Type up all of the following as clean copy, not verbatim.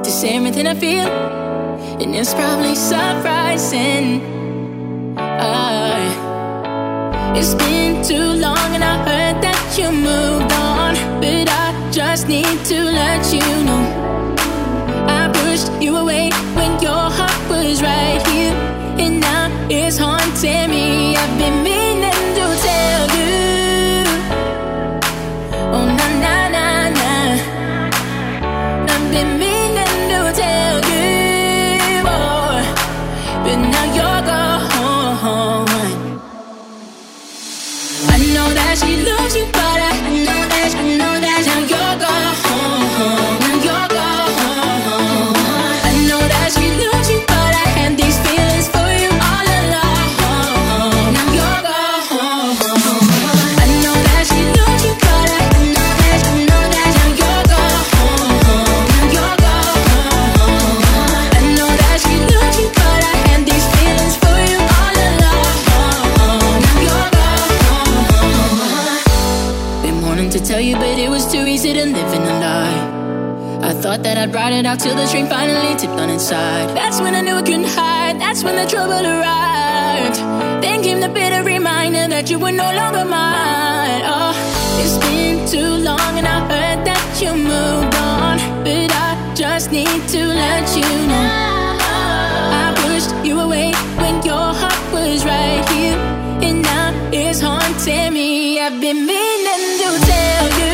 to say everything I feel, and it's probably surprising. It's been too long and I heard that you moved on, but I just need to let you know I pushed you away when your heart was right here, and now it's haunting me. I've been meaning to tell you, oh na na na na, I've been meaning to tell you, oh, but now you're gone. I know that she loves you, but I know that now you're gone. Now you're gone. I know that she loves you, but I had these feelings for you all along. Now you're gone. I know that she loves you, but I know that now you're gone. Now you're gone. I know that she loves you, but I had these feelings for you all along. Now you're gone. Been wanting to tell you, but it was too easy to live in a lie. I thought that I'd ride it out till the train finally tipped on its side. That's when I knew I couldn't hide, that's when the trouble arrived. Then came the bitter reminder that you were no longer mine. Oh, it's been too long and I heard that you moved on, but I just need to let you know I pushed you away when your heart was right here, and now it's haunting me. I've been meaning to tell you,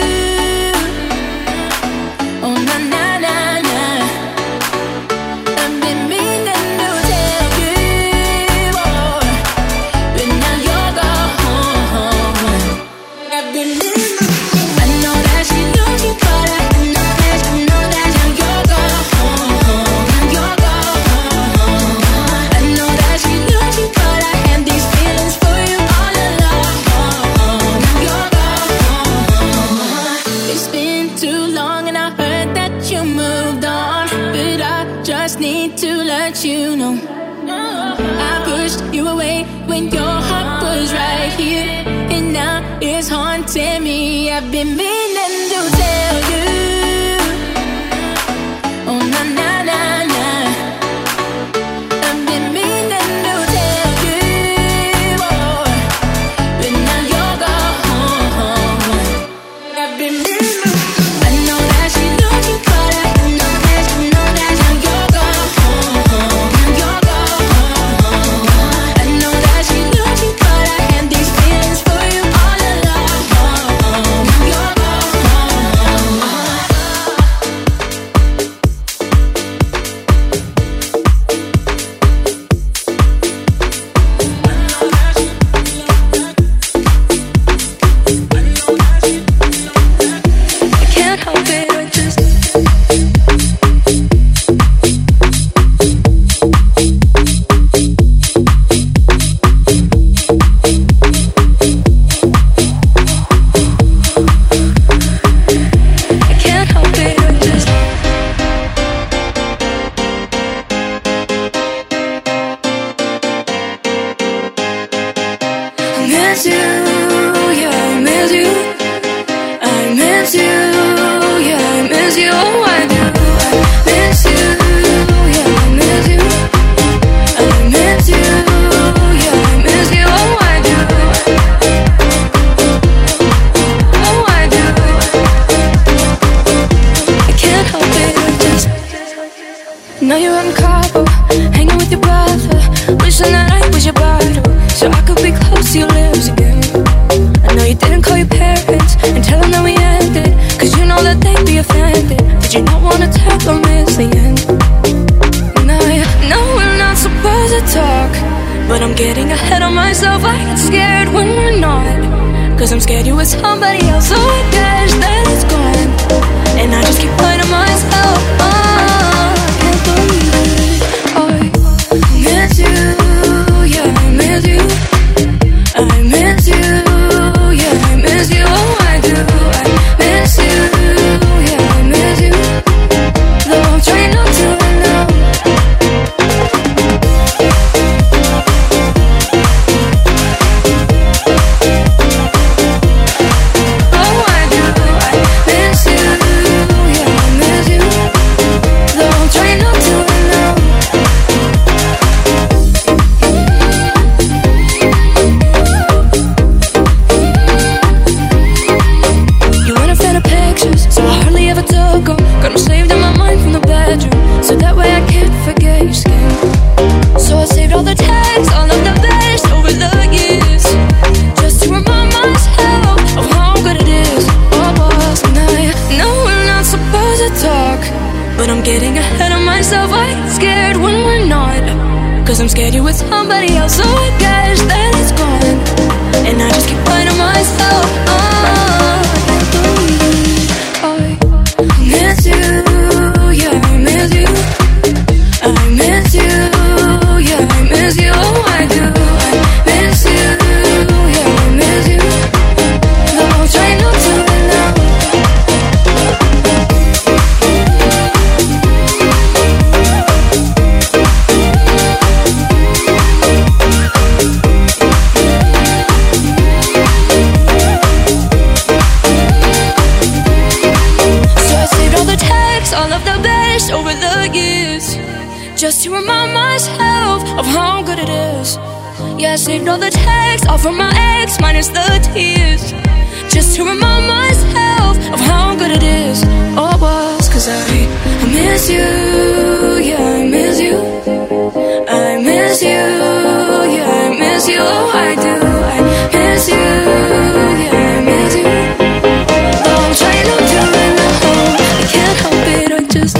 oh na na na na, I've been meaning to tell you, oh, but now you're gone. I've been meaning. I know that she loves you, but I know that now you're gone. Now you're gone. I know that she loves you, but I had these feelings for you all along. Now you're gone. It's been too long and I heard that you moved on, but I just need to let you know I pushed you away when your heart was right here, and now it's haunting me. I've been meaning to tell you, oh na na na na, I've been meaning to tell you, oh, but now you're gone. I've been meaning. I know that she loves you, but I know that now you're gone. Now you're gone. I know that she loves you, but I had these feelings for you all along. Now you're I can't help it, I just I can't help it, I just I miss you, yeah, I miss you. I miss you, yeah, I miss you, oh I do. I miss you, yeah, I miss you. I miss you, yeah, I miss you, oh I do. Oh I do. I can't help it, I just know you're in Cabo, hanging with your brother, wishing that I was your bottle, so I could be close to your lips again. I know you didn't call your parents and tell them that we ended, cause you know that they'd be offended, but you don't wanna tell them it's the end. Now you know we're not supposed to talk, but I'm getting ahead of myself. I get scared when we're not, cause I'm scared you with somebody else. So I guess that it's gone, and I just keep lying to myself. Oh, I can't believe it. Oh, I miss you, yeah, I miss you. I miss you, yeah, I miss you, oh I do. I miss you, yeah, I miss you. Though I'm trying not to right now. Oh I do, I miss you, yeah, I miss you. so that way I can't forget your skin. So I saved all the texts, all of the best over the years, just to remind myself of how good it is. Oh, boss, and I know we're not supposed to talk, but I'm getting ahead of myself. I get scared when we're not, 'cause I'm scared you're with somebody else. So I guess that it's gone, and I just keep lying to myself. I miss you, yeah, I miss you. I miss you, yeah, I miss you. Oh, I do. I miss you, yeah, I miss you. Though I'm trying not to now. All of the best over the years, just to remind myself of how good it is. Yeah, I saved all the texts, all from my ex, minus the tears, just to remind myself of how good it is. Oh, it was 'cause I miss you, yeah, I miss you. I miss you, yeah, I miss you. Oh, I do. I miss you, yeah, I miss you. Though I'm trying not to run home, I can't help it. I just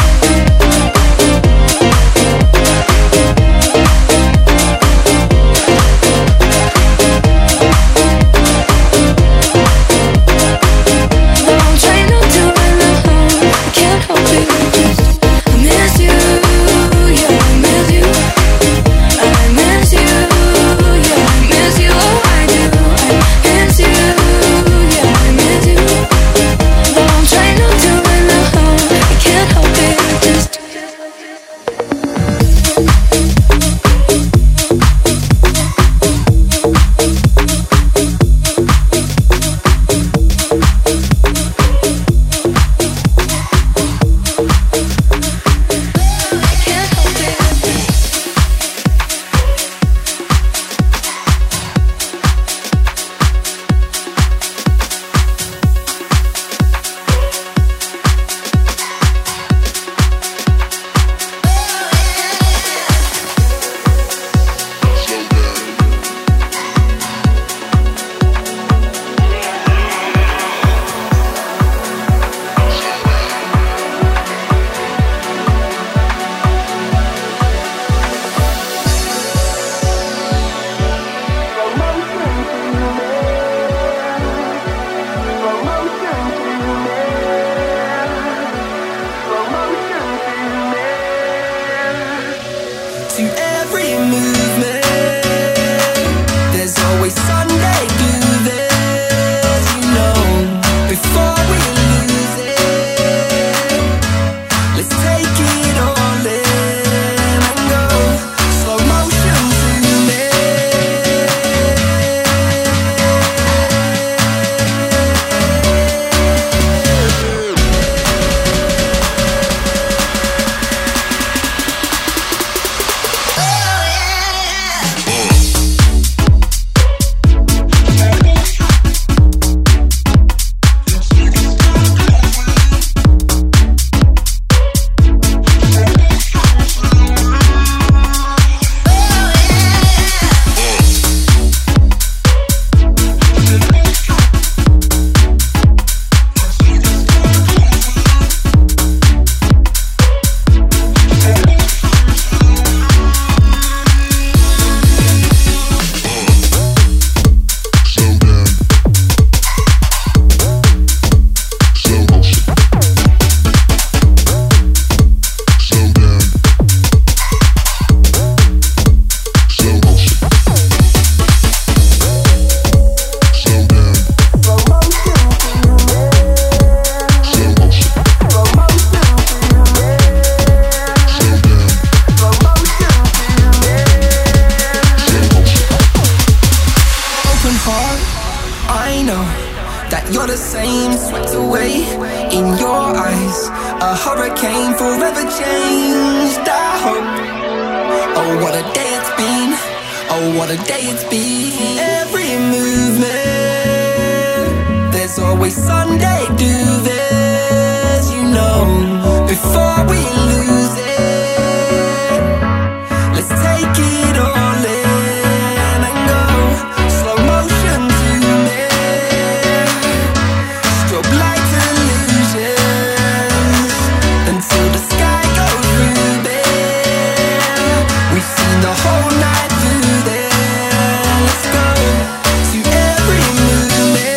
hurricane forever changed our hope. Oh, what a day it's been. Oh, what a day it's been. Every movement, there's always Sunday do this, you know. before we lose it. Let's take it all in and go slow motion tonight. Strobe lights illusions until the sky goes ruby. We've seen the whole night through there. Let's go to every movement.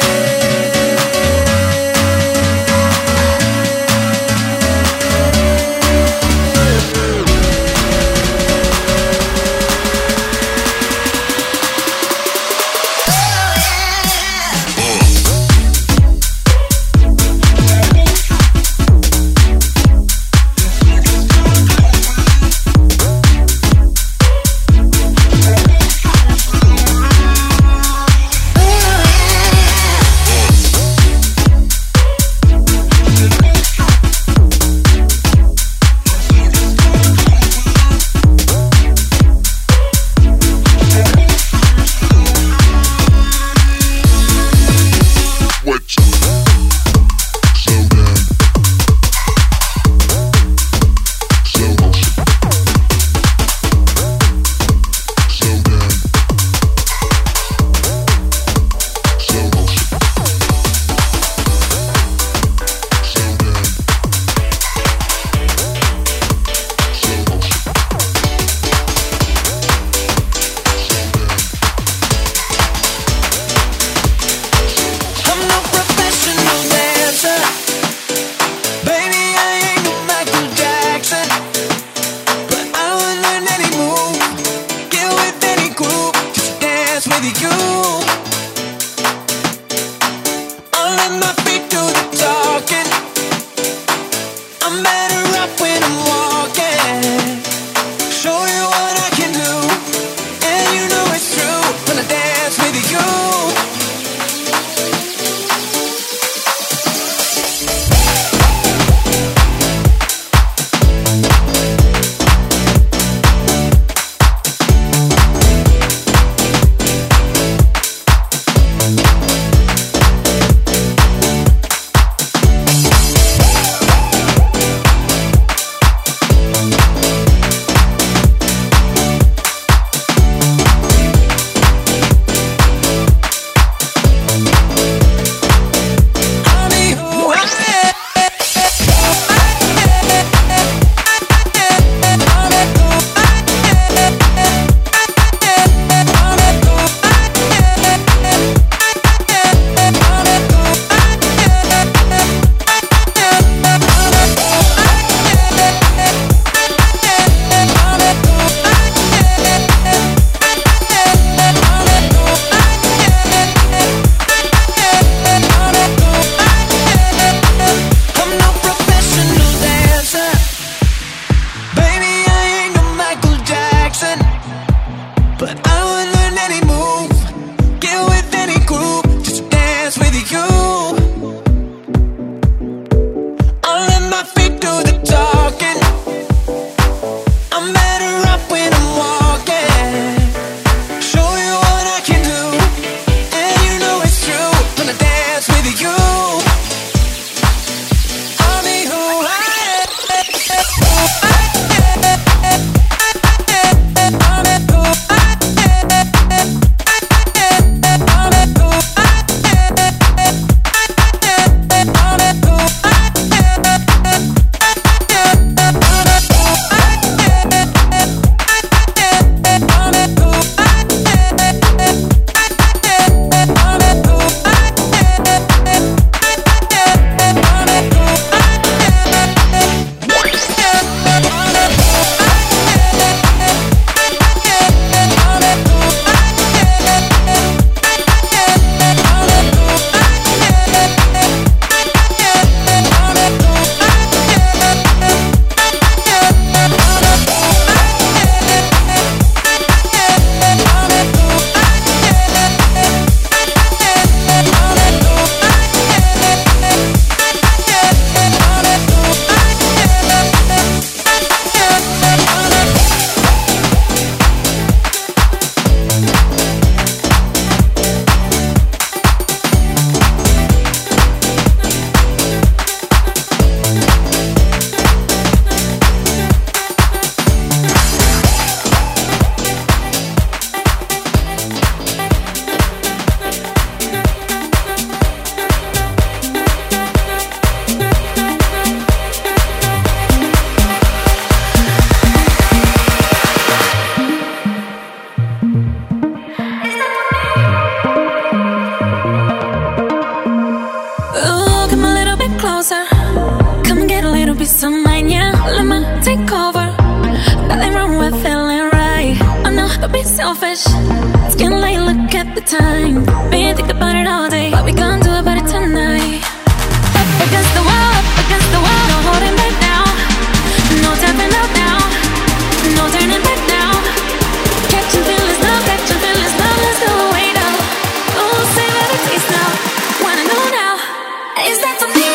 nothing wrong with feeling right. Oh no, don't be selfish. It's getting late, look at the time. Been thinking about it all day. What we gonna do about it tonight? Up against the wall, up against the wall. No holding back now. No tapping out now. No turning back now. Catching feelings now, catching feelings now. Let's go away now. Oh, say what it tastes now. Wanna know now? Is that for me?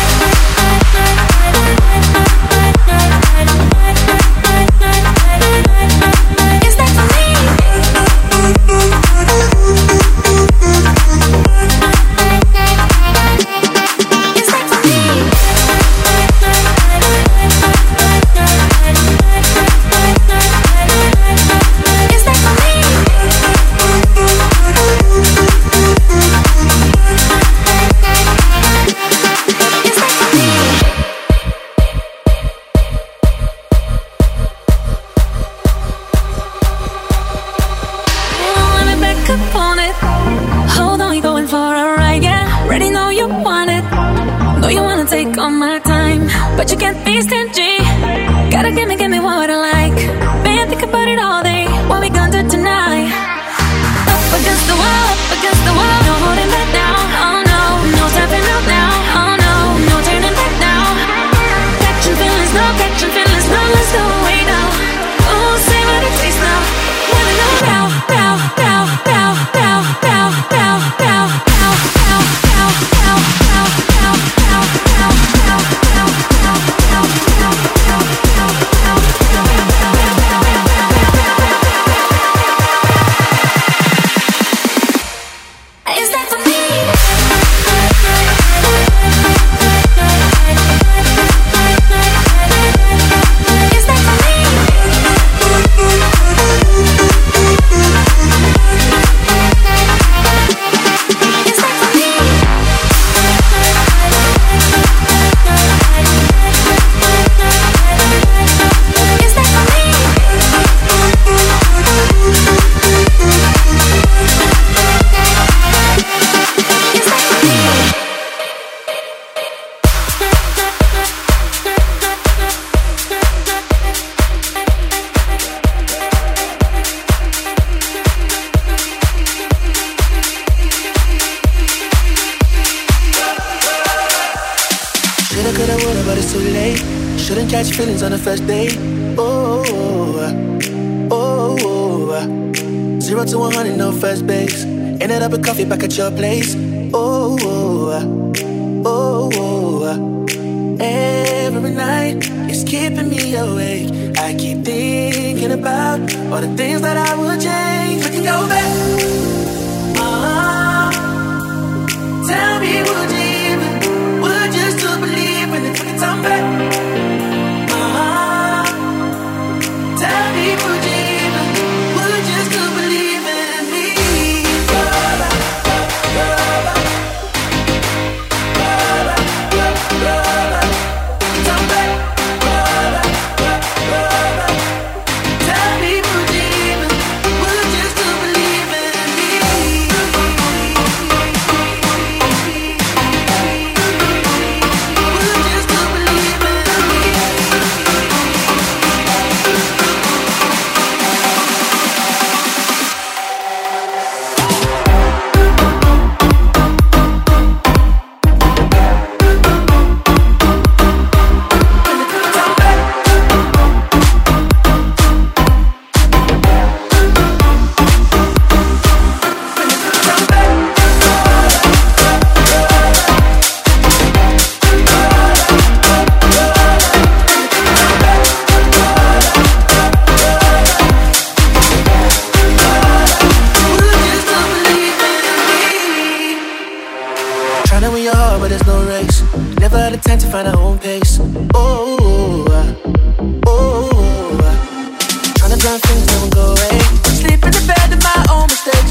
Is that for me? Is that for me? Is that for me? Is that for me? Let me back up on it. Hold on, you going for a ride, yeah. Already know you want it. Know you wanna take all my time, but you can't be stingy. Gotta give me what I like. Been thinking about it all day. What we gonna do tonight? Up against the wall, up against the wall. No holding back now. Oh no, no tapping out now. Oh no, no turning back now. Catching feelings now, catching feelings now. Let's go away now. Oh, say what it tastes now. Wanna know now, now, now, now, now, now, now, now, now, now, now, now, now, now, now, now, is that for me? Is that for me? Is that for me? Is that for me? Is that for me? Shoulda, coulda, woulda, but it's too late. Shouldn't catch feelings on the first date. Oh, oh, oh. 0 to 100, no first base. Ended up with coffee back at your place. Oh, oh, oh. Every night it's keeping me awake. I keep thinking about all the things that I would change. We can go back. Tell me, would you even, would you still believe when they took your time back? Tell me, would you even, would you still believe in me? Time back. Tell me, would you even, would you still believe in me? Would you still believe in me? Tryna win your heart, but there's no race. Never had the time to find our own pace. Oh, tryna drown things, never go away. Sleep in the bed of my own mistakes.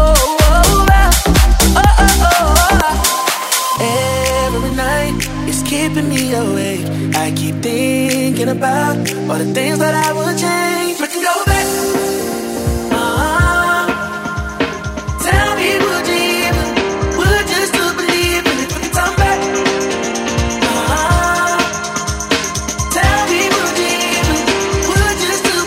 Every night it's keeping me awake. I keep thinking about all the things that I would change. We can go back. Tell me, would you even, would you still believe in it? We can turn back. Tell me, would you even, would you still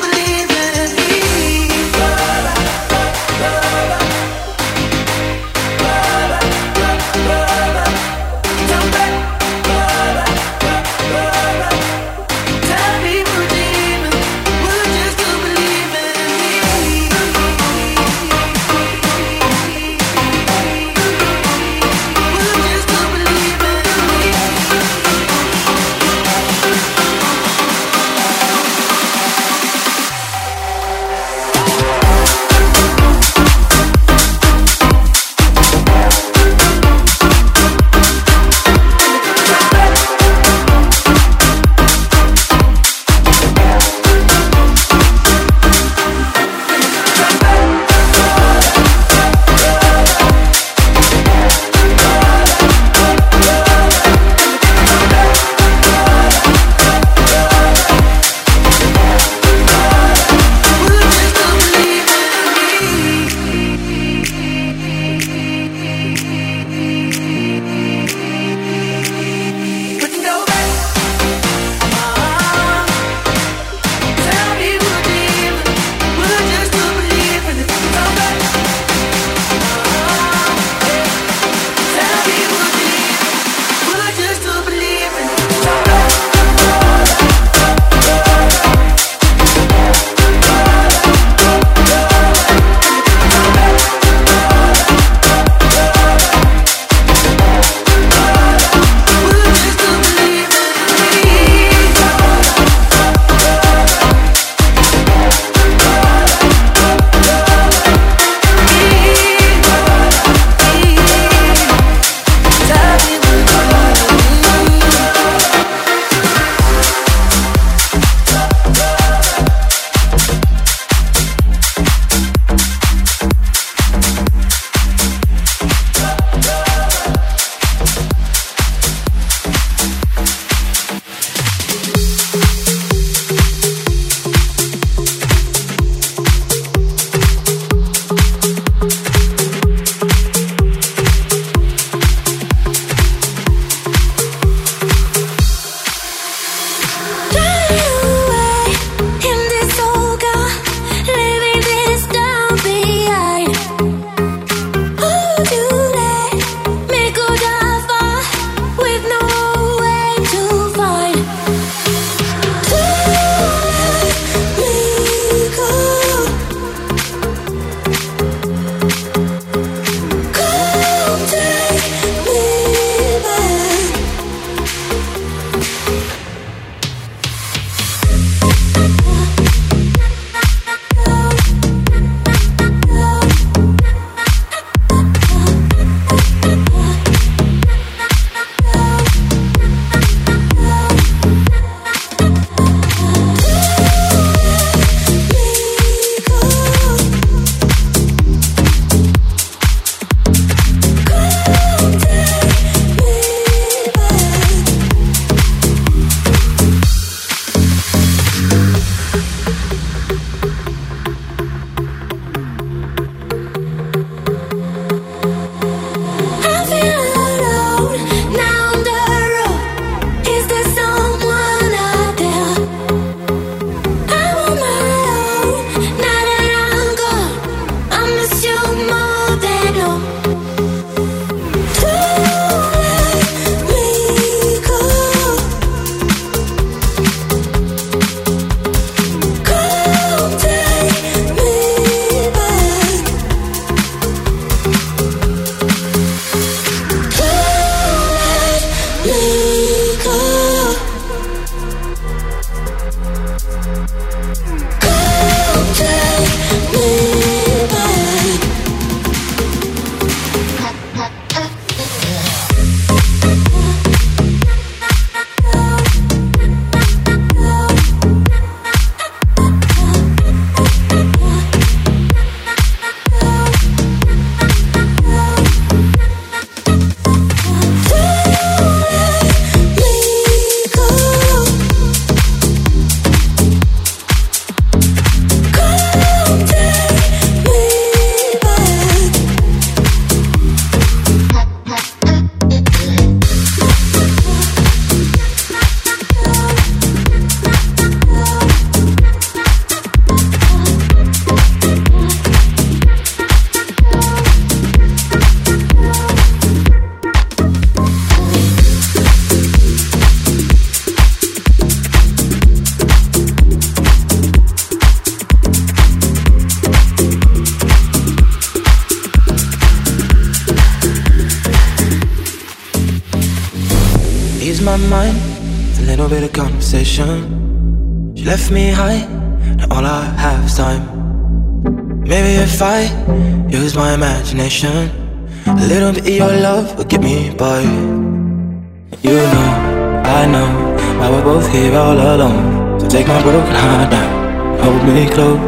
Mind, a little bit of conversation. She left me high, now all I have is time. Maybe if I use my imagination, a little bit of your love will get me by. You know, I know, why we're both here all alone. So take my broken heart now, hold me close.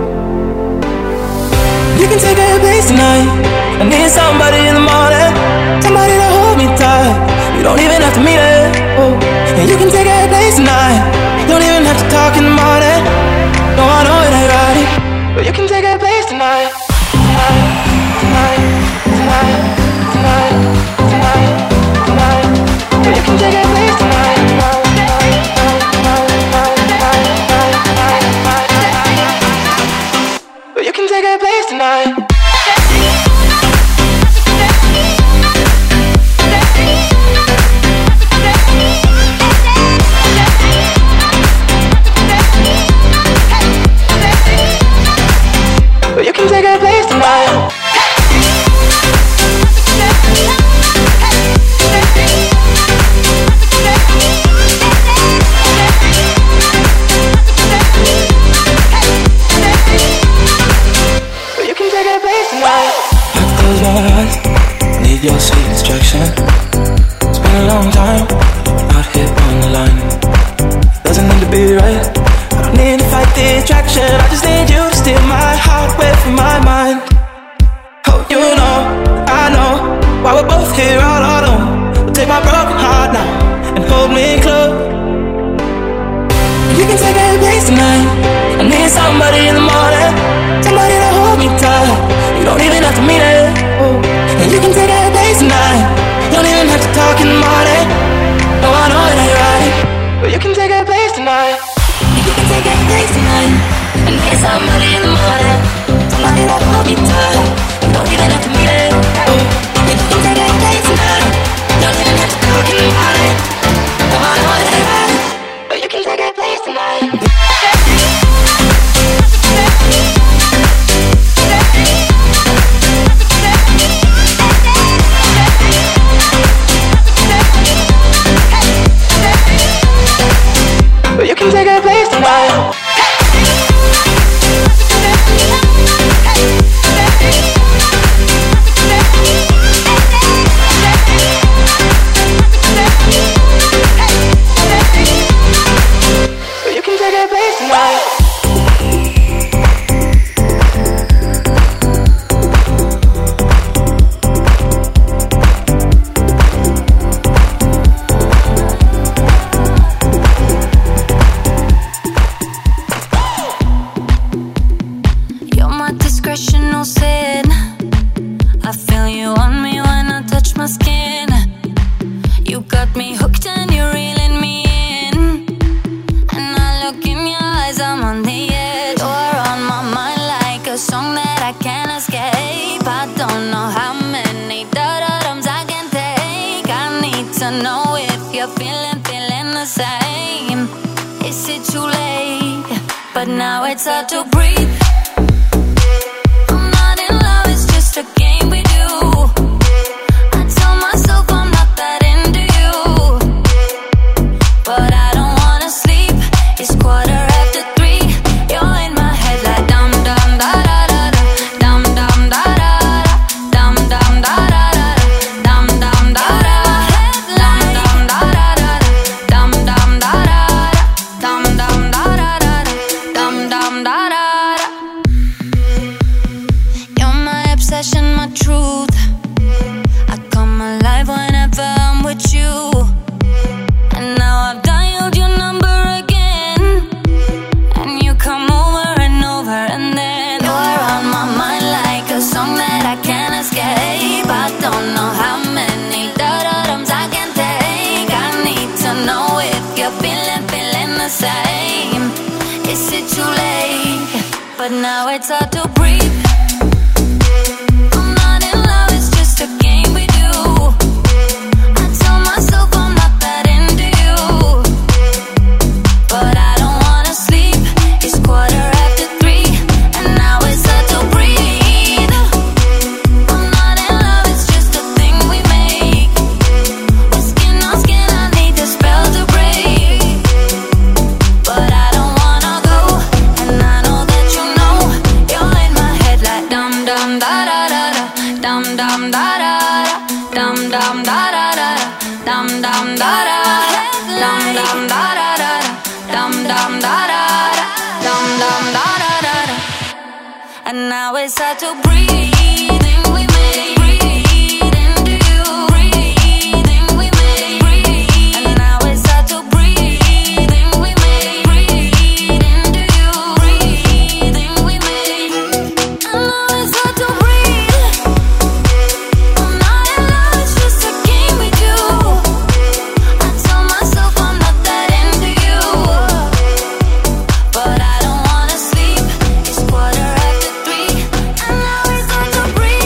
You can take a place tonight. I need somebody in the morning, somebody to hold me tight. You don't even have to meet it, oh. And you can take a place tonight. Don't even have to talk in the morning. No, I know it ain't right, but you can take a place tonight. Tonight, tonight, tonight, tonight, tonight, tonight. But you can take a place tonight. But you can take a place tonight. But you can take a place tonight. But you can take a place tonight. I close my eyes, need your sweet instruction. It's been a long time, out here on the line. Doesn't need to be right, I don't need to fight the attraction. I just need you to steal my heart away from my mind. Oh, you know, I know, why we're both here all alone. So take my broken heart now and hold me close. You can take a place tonight. I need somebody in the morning, somebody to hold me tight. You don't even have to mean it, oh. And you can take a place tonight. Don't even have to talk in the morning. No, I know it ain't right, but you can take a place tonight. You can take a place tonight. I need somebody in the morning, somebody to hold me tight. You don't even have to mean it, oh. You can take a place tonight. Don't even have to talk in the morning. No, I know it ain't right, but you can take a place tonight. But you can take a place tonight. But you can take a place tonight. Discretional sin. I feel you on me when I touch my skin. You got me hooked and you're reeling me in. And I look in your eyes, I'm on the edge. You're on my mind like a song that I can't escape. I don't know how many da-da-dums I can take. I need to know if you're feeling the same. Is it too late? But now it's hard to breathe. A game we do. I tell myself I'm not that into you, but I don't wanna sleep. It's 3:15. but now it's hard to breathe. I'm not in love, it's just a game we do. I tell myself I'm not that into you, but I don't wanna sleep. It's 3:15, and now it's hard to breathe. I'm not in love, it's just a thing we make. We're skin on skin, I need the spell to break, but I don't wanna go, and I know that you know. You're in my head like dum dum da da da da, dum dum da da da, dum dum da da da, dum dum da da, dum dum da da da, dum dum da da da, dum dum da da da. And now it's hard to breathe, and we make breathe into you, breathing we make breathe. And now it's hard to breathe, and we make breathe into you, breathing we make. And now it's hard to breathe. I'm not in love, it's just a game we do. I tell myself I'm not that into you, but I don't wanna sleep. It's 3:15, and now it's hard to breathe.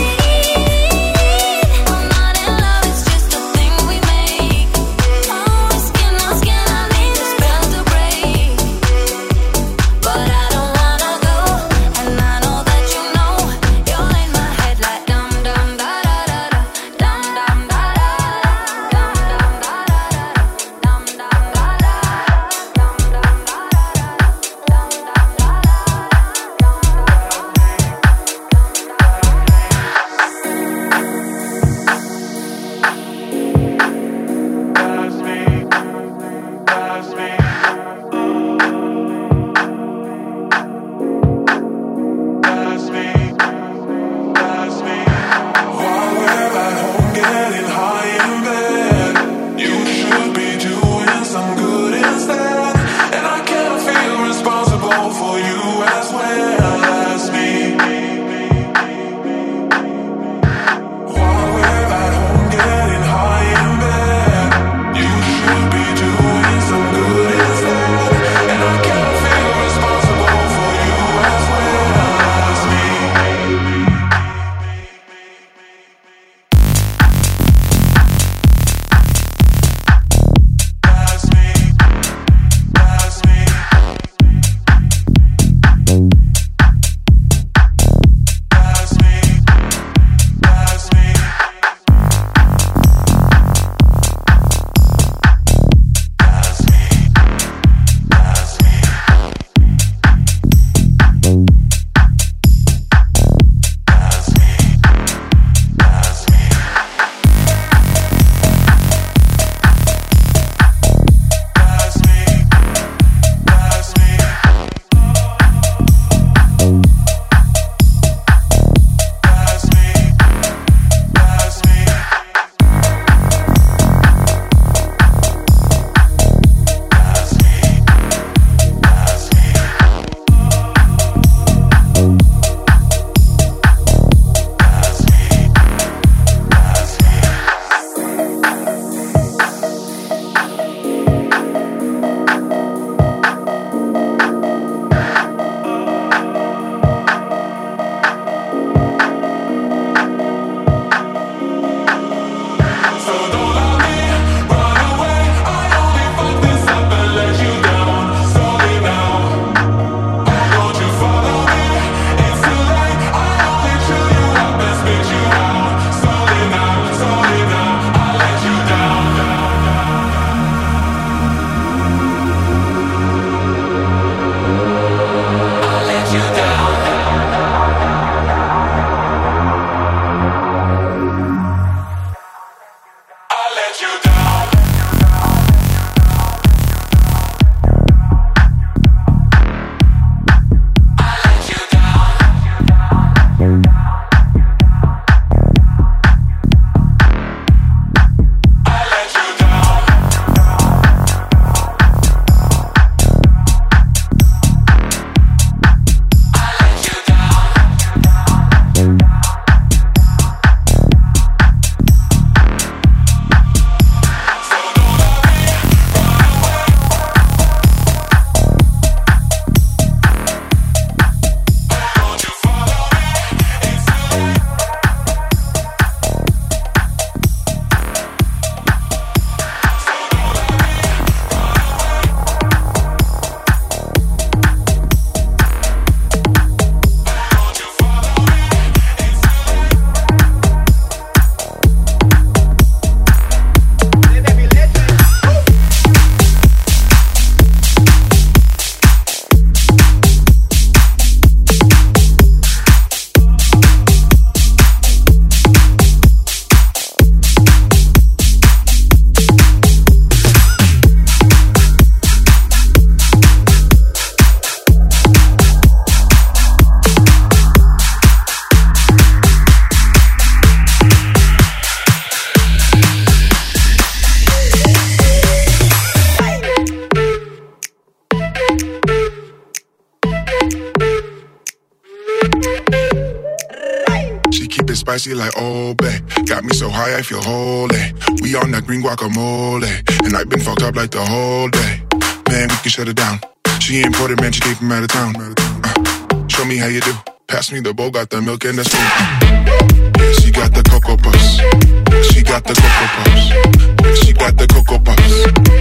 it spicy like Old Bay. Got me so high I feel holy. We on that green guacamole, and I've been fucked up like the whole day. Man, we can shut it down. She imported, man, she came from out of town. Show me how you do. Pass me the bowl, got the milk and the spoon. Yeah, she got the Cocoa Puffs. She got the Cocoa Puffs. She got the Cocoa Puffs.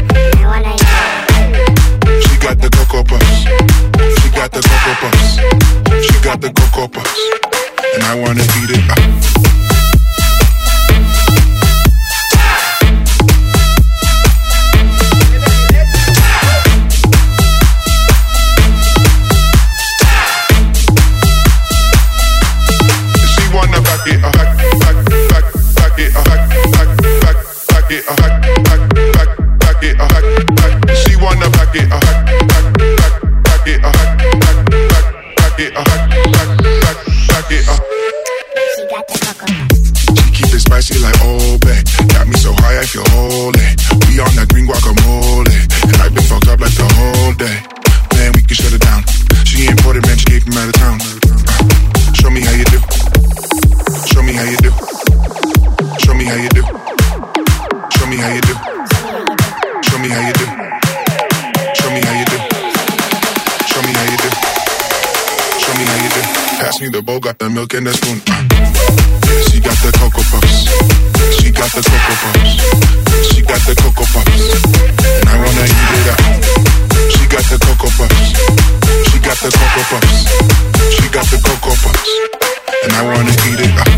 She got the Cocoa Puffs. She got the Cocoa Puffs. She got the Cocoa Puffs. And I wanna eat it up. Spicy like Old Bay. Got me so high I feel holy. We on that green guacamole, and I've been fucked up like the whole day. Man, we can shut it down. She imported, man, she came from out of town. Show me how you do. Show me how you do. Show me how you do. Show me how you do. Show me how you do. Show me how you do. Show me how you do. Show me how you do. Pass me the bowl, got the milk and the spoon. She got the Cocoa Puffs. She got the Cocoa Puffs. She got the Cocoa Puffs. And I wanna eat it up. She got the Cocoa Puffs. She got the Cocoa Puffs. She got the Cocoa Puffs. And I wanna eat it up.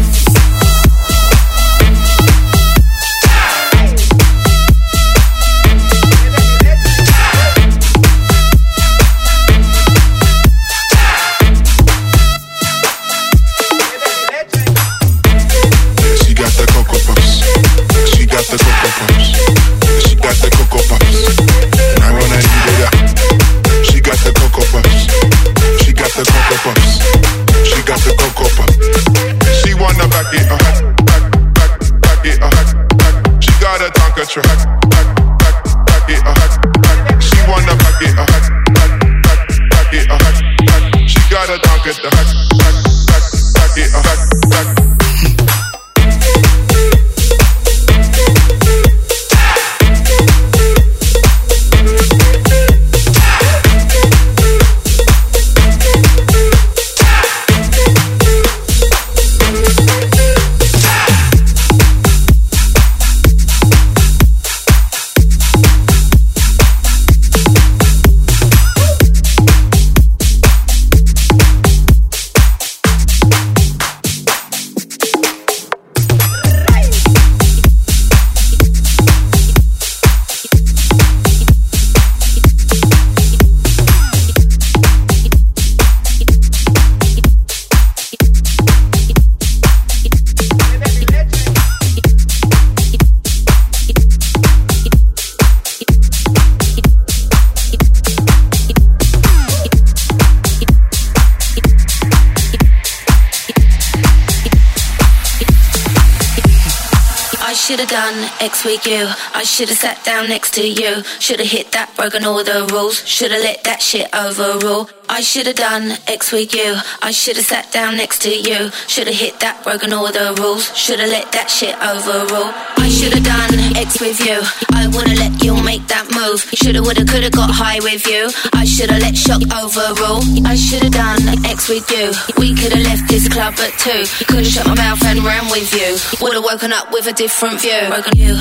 Should've done X with you. I should've sat down next to you. Should've hit that, broken all the rules. Should've let that shit overrule. I should've done X with you. I should've sat down next to you. Should've hit that, broken all the rules. Should've let that shit overrule. I should've done X with you. I would've let you make that move. Should've, would've, could've got high with you. I should've let shock overrule. I should've done X with you. We could've left this club at 2. Could've shut my mouth and ran with you. Would've woken up with a different view. Broken you.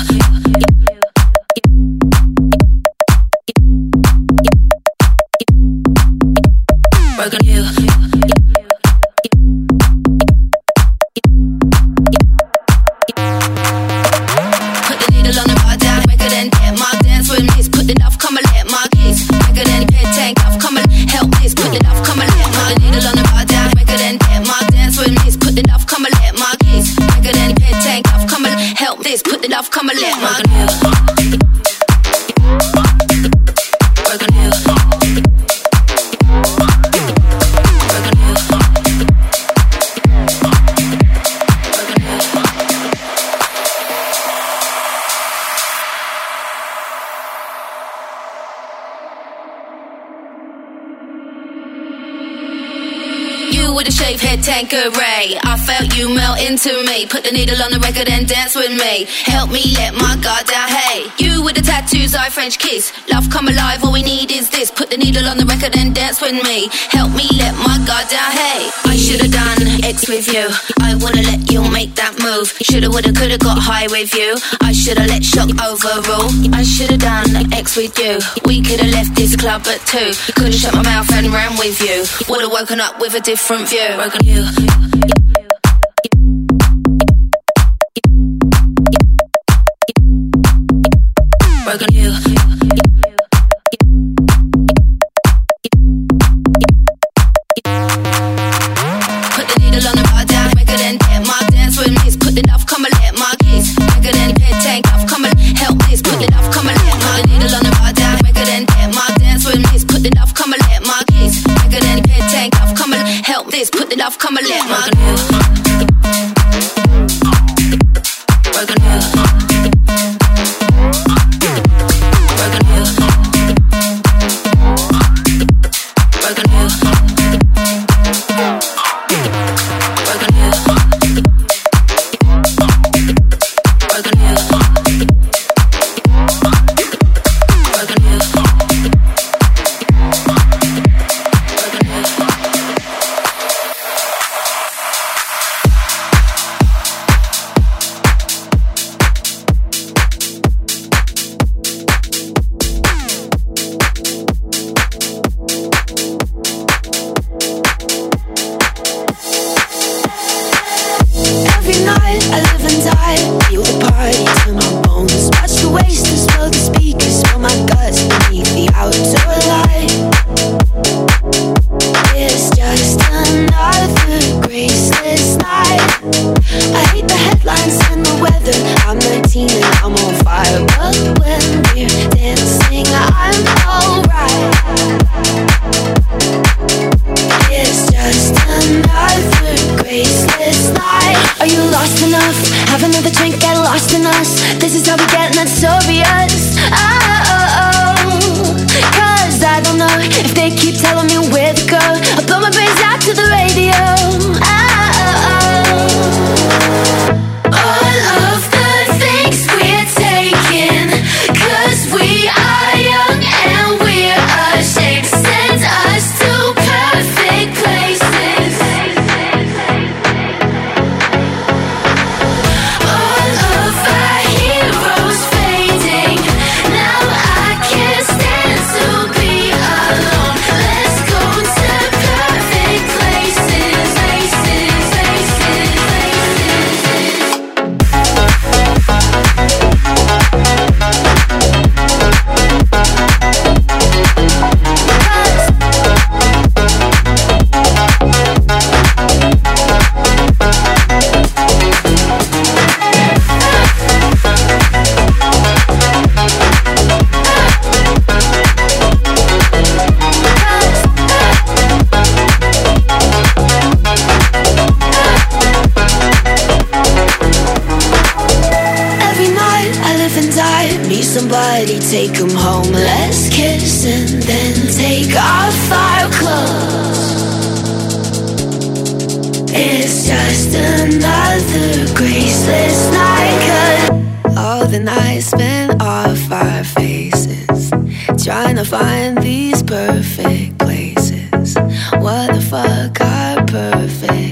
Broken you. Put the needle on the bar down, make it then get my dance with me. Put the knife, come and let my keys. Make it then pet tank off, come and help me. Put the knife, come and let my needle on the bar down, make it then get my dance with me. Put the knife, come and let my keys. Make it then pet tank off, come and help this. Put the knife, come and let my You You with a shaved head, Tanqueray. I felt you melt into me. Put the needle on the record and dance with me. Help me let my guard down, hey. You with the tattoos, I French kiss. Love come alive, all we need is this. Put the needle on the record and dance with me. Help me let my guard down, hey. I should've done X with you. I wanna let you make that move. Shoulda, woulda, coulda got high with you. I shoulda let shock overrule. I shoulda done X with you. We coulda left this club at 2. Coulda shut my mouth and ran with you. Woulda woken up with a different view. Woken you. Woken you. Put the needle on the bar down, record and get my dance with me. Put the love, come and let my kiss. Record and head tank, love, come and help this. Put the love, come and let my needle on the bar down, record and get my dance with me. Put the love, come and let my kiss. Record and head tank, love, come and help this. Put the love, come and let my working you. Working you. Working you. Working you. Working you. Working you. Take him home, let's kiss and then take off our clothes. It's just another graceless night, 'cause all the nights spent off our faces, trying to find these perfect places. What the fuck are perfect